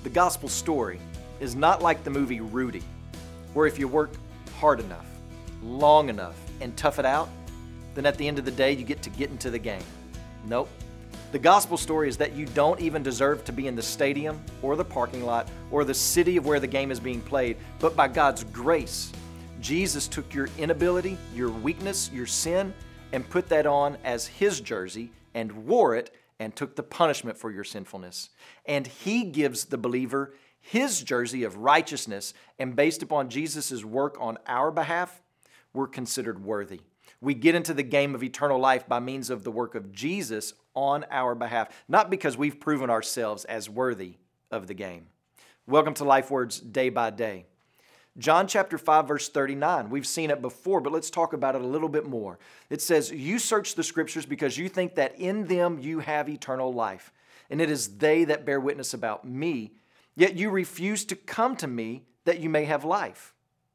The gospel story is not like the movie Rudy, where if you work hard enough, long enough, and tough it out, then at the end of the day, you get into the game. Nope. The gospel story is that you don't even deserve to be in the stadium or the parking lot or the city of where the game is being played, but by God's grace, Jesus took your inability, your weakness, your sin, and put that on as His jersey and wore it and took the punishment for your sinfulness. And He gives the believer His jersey of righteousness, and based upon Jesus' work on our behalf, we're considered worthy. We get into the game of eternal life by means of the work of Jesus on our behalf, not because we've proven ourselves as worthy of the game. Welcome to Life Words Day by Day. John chapter 5, verse 39. We've seen it before, but let's talk about it a little bit more. It says, "You search the Scriptures because you think that in them you have eternal life, and it is they that bear witness about me, yet you refuse to come to me that you may have life."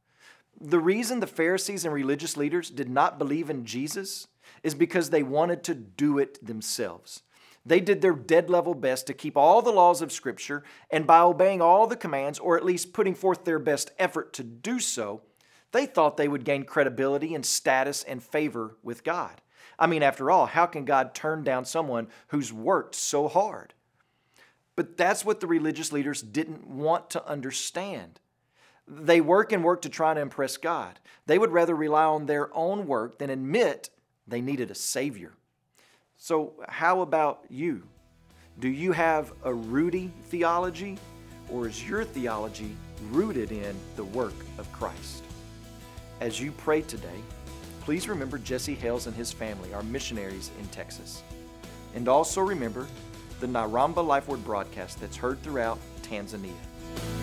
The reason the Pharisees and religious leaders did not believe in Jesus is because they wanted to do it themselves. They did their dead level best to keep all the laws of Scripture, and by obeying all the commands, or at least putting forth their best effort to do so, they thought they would gain credibility and status and favor with God. I mean, after all, how can God turn down someone who's worked so hard? But that's what the religious leaders didn't want to understand. They work and work to try to impress God. They would rather rely on their own work than admit they needed a Savior. So how about you? Do you have a Rudy theology, or is your theology rooted in the work of Christ? As you pray today, please remember Jesse Hales and his family, our missionaries in Texas. And also remember the Naramba Life Word broadcast that's heard throughout Tanzania.